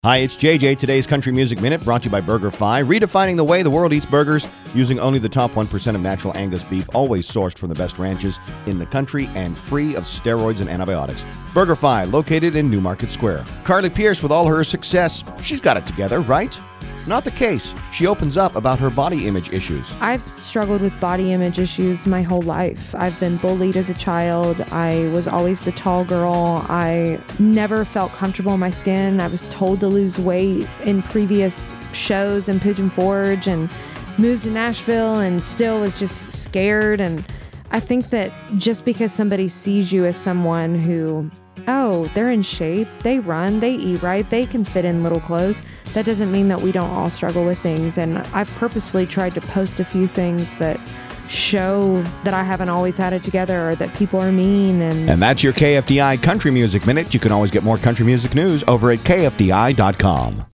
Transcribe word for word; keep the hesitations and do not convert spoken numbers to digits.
Hi, it's J J. Today's Country Music Minute brought to you by BurgerFi, redefining the way the world eats burgers using only the top one percent of natural Angus beef, always sourced from the best ranches in the country and free of steroids and antibiotics. BurgerFi, located in Newmarket Square. Carly Pearce, with all her success, she's got it together, right? Not the case. She opens up about her body image issues. I've struggled with body image issues my whole life. I've been bullied as a child. I was always the tall girl. I never felt comfortable in my skin. I was told to lose weight in previous shows in Pigeon Forge, and moved to Nashville and still was just scared. And I think that just because somebody sees you as someone who, oh, they're in shape, they run, they eat right, they can fit in little clothes, that doesn't mean that we don't all struggle with things. And I've purposefully tried to post a few things that show that I haven't always had it together, or that people are mean. And, and that's your K F D I Country Music Minute. You can always get more country music news over at K F D I dot com.